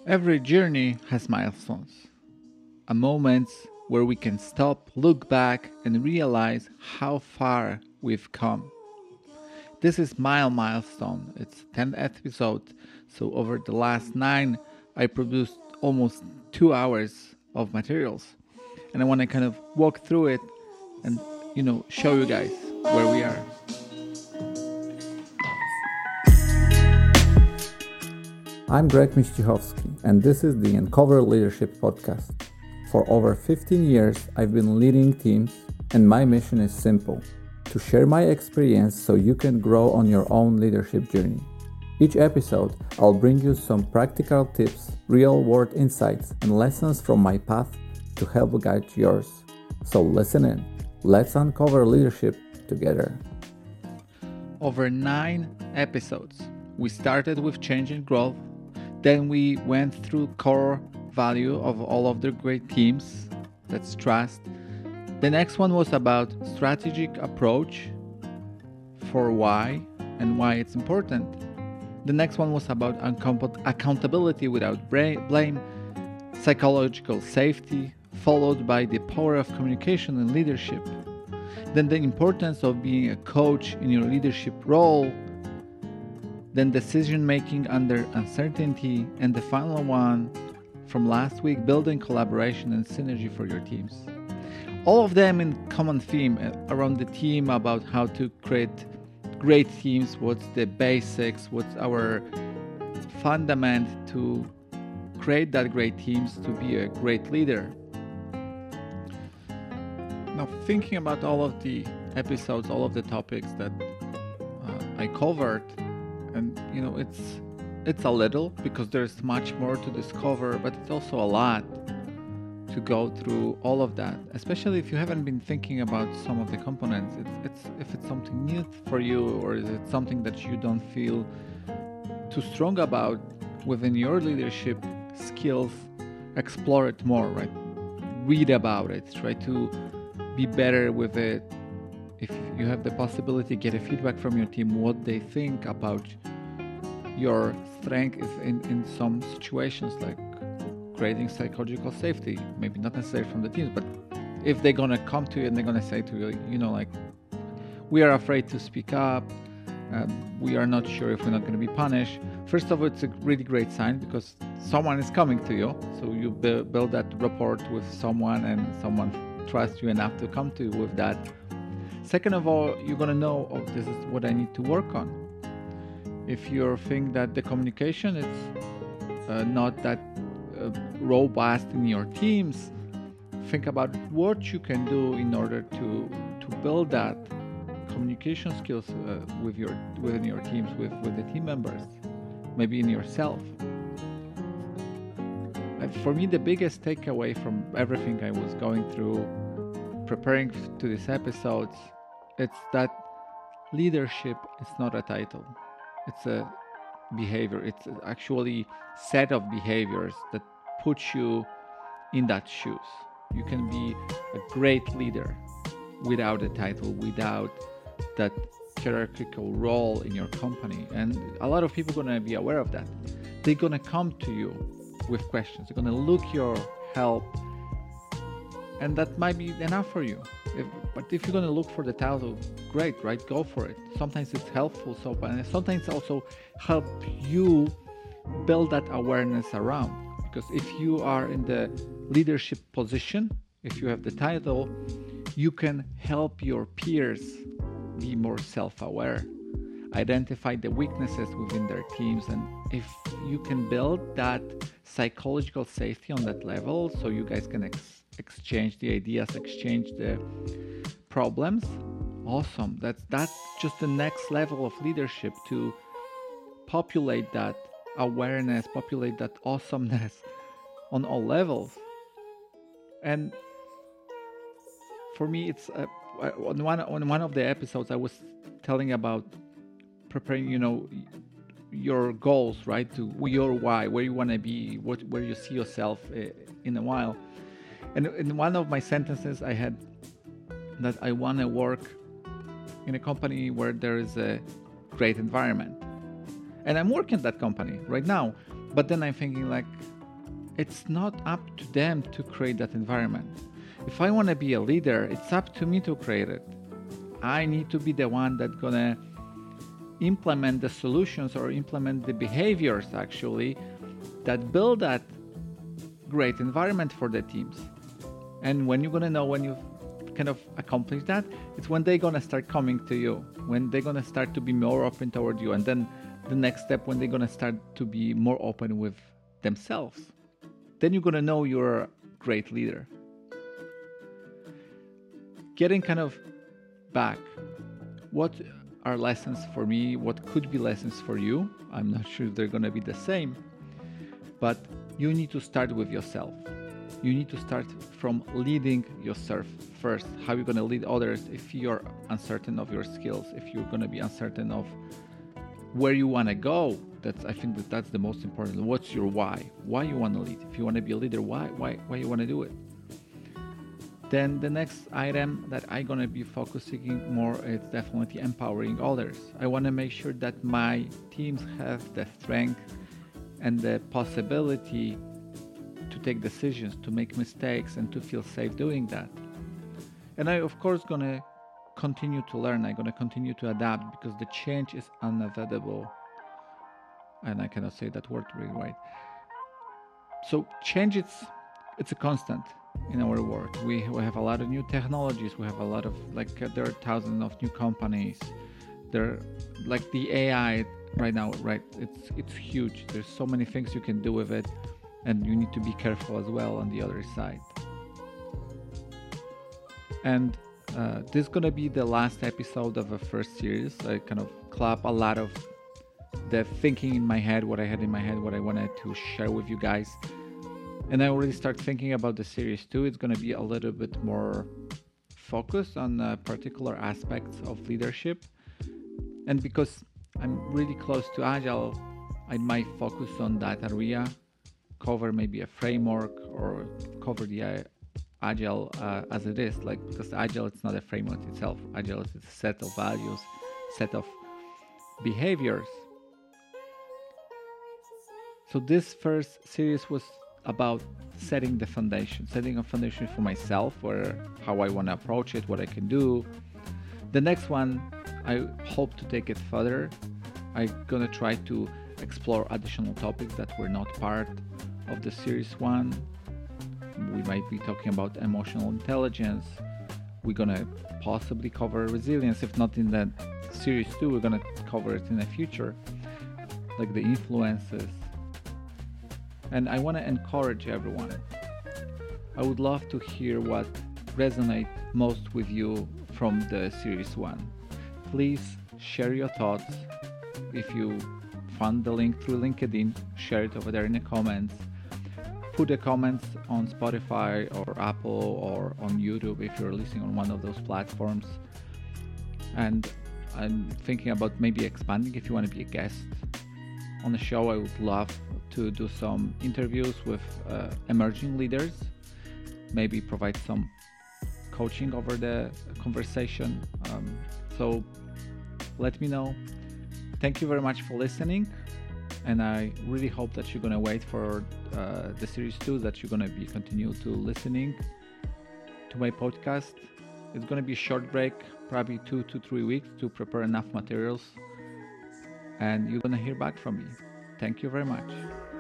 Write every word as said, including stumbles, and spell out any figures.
Every journey has milestones, a moments where we can stop, look back, and realize how far we've come. This is Mile Milestone. It's tenth episode, so over the last nine, I produced almost two hours of materials, and I want to kind of walk through it and you know show you guys where we are. I'm Greg Miścichowski, and this is the Uncover Leadership Podcast. For over fifteen years, I've been leading teams, and my mission is simple: to share my experience so you can grow on your own leadership journey. Each episode, I'll bring you some practical tips, real-world insights, and lessons from my path to help guide yours. So listen in. Let's uncover leadership together. Over nine episodes, we started with change and growth. Then we went through core value of all of the great teams. That's trust. The next one was about strategic approach for why and why it's important. The next one was about uncom- accountability without bra- blame, psychological safety, followed by the power of communication and leadership. Then the importance of being a coach in your leadership role. Then decision making under uncertainty, and the final one from last week, building collaboration and synergy for your teams. All of them in common theme around the team about how to create great teams, what's the basics, what's our fundament to create that great teams to be a great leader. Now, thinking about all of the episodes, all of the topics that uh, I covered, and you know, it's it's a little because there's much more to discover, but it's also a lot to go through all of that, especially if you haven't been thinking about some of the components. It's, it's if it's something new for you, or is it something that you don't feel too strong about within your leadership skills, explore it more, right? Read about it, try to be better with it. If you have the possibility, get a feedback from your team, what they think about your strength in, in some situations, like creating psychological safety, maybe not necessarily from the teams, but if they're going to come to you and they're going to say to you, you know, like, we are afraid to speak up, um, we are not sure if we're not going to be punished. First of all, it's a really great sign because someone is coming to you. So you bu- build that rapport with someone and someone trusts you enough to come to you with that. Second of all, you're going to know, oh, this is what I need to work on. If you think that the communication is uh, not that uh, robust in your teams, think about what you can do in order to to build that communication skills uh, with your within your teams, with, with the team members, maybe in yourself. And for me, the biggest takeaway from everything I was going through, preparing to these episodes, it's that leadership is not a title. It's a behavior. It's actually set of behaviors that put you in that shoes. You can be a great leader without a title, without that hierarchical role in your company. And a lot of people are going to be aware of that. They're going to come to you with questions. They're going to look your help, and that might be enough for you. If, but if you're going to look for the title, great, right? Go for it. Sometimes it's helpful, so and sometimes also help you build that awareness around. Because if you are in the leadership position, if you have the title, you can help your peers be more self-aware, identify the weaknesses within their teams, and if you can build that psychological safety on that level, so you guys can ex- exchange the ideas, exchange the problems, awesome. That's that's just the next level of leadership, to populate that awareness, populate that awesomeness on all levels. And for me, it's uh, on one on one of the episodes I was telling about preparing, you know, your goals, right? To your why, where you want to be, what where you see yourself uh, in a while. And in one of my sentences, I had that I want to work in a company where there is a great environment. And I'm working at that company right now. But then I'm thinking like, it's not up to them to create that environment. If I want to be a leader, it's up to me to create it. I need to be the one that's gonna implement the solutions or implement the behaviors actually that build that great environment for the teams. And when you're gonna know when you've kind of accomplished that, it's when they're gonna start coming to you, when they're gonna start to be more open toward you, and then the next step when they're gonna start to be more open with themselves. Then you're gonna know you're a great leader. Getting kind of back, what are lessons for me? What could be lessons for you? I'm not sure if they're gonna be the same, but you need to start with yourself. You need to start from leading yourself first. How you're gonna lead others if you're uncertain of your skills, if you're gonna be uncertain of where you wanna go. That's, I think that that's the most important. What's your why? Why you wanna lead? If you wanna be a leader, why, why, why you wanna do it? Then the next item that I'm gonna be focusing more is definitely empowering others. I wanna make sure that my teams have the strength and the possibility to take decisions, to make mistakes, and to feel safe doing that. And I, of course, gonna continue to learn. I'm gonna continue to adapt because the change is unavoidable. And I cannot say that word really right. So change, it's it's a constant in our work. We, we have a lot of new technologies. We have a lot of, like, uh, there are thousands of new companies. There, like the A I right now, right? It's it's huge. There's so many things you can do with it, and you need to be careful as well on the other side. And uh, this is gonna be the last episode of the first series. I kind of clap a lot of the thinking in my head, what I had in my head, what I wanted to share with you guys. And I already start thinking about the series two. It's gonna be a little bit more focused on uh, particular aspects of leadership. And because I'm really close to Agile, I might focus on that area, cover maybe a framework, or cover the uh, Agile uh, as it is, like, because Agile, it's not a framework itself. Agile is a set of values, set of behaviors. So this first series was about setting the foundation, setting a foundation for myself, where how I want to approach it, what I can do. The next one, I hope to take it further. I'm gonna try to explore additional topics that were not part of the series one. We might be talking about emotional intelligence. We're gonna possibly cover resilience. If not in the series two, we're gonna cover it in the future, like the influences. And I want to encourage everyone. I would love to hear what resonates most with you from the series one. Please share your thoughts. If you found the link through LinkedIn, share it over there in the comments. Put the comments on Spotify or Apple or on YouTube if you're listening on one of those platforms. And I'm thinking about maybe expanding. If you want to be a guest on the show, I would love to do some interviews with uh, emerging leaders, maybe provide some coaching over the conversation. Um, so let me know. Thank you very much for listening, and I really hope that you're gonna wait for uh, the series two, that you're gonna be continue to listening to my podcast. It's gonna be a short break, probably two to three weeks to prepare enough materials, and you're gonna hear back from me. Thank you very much.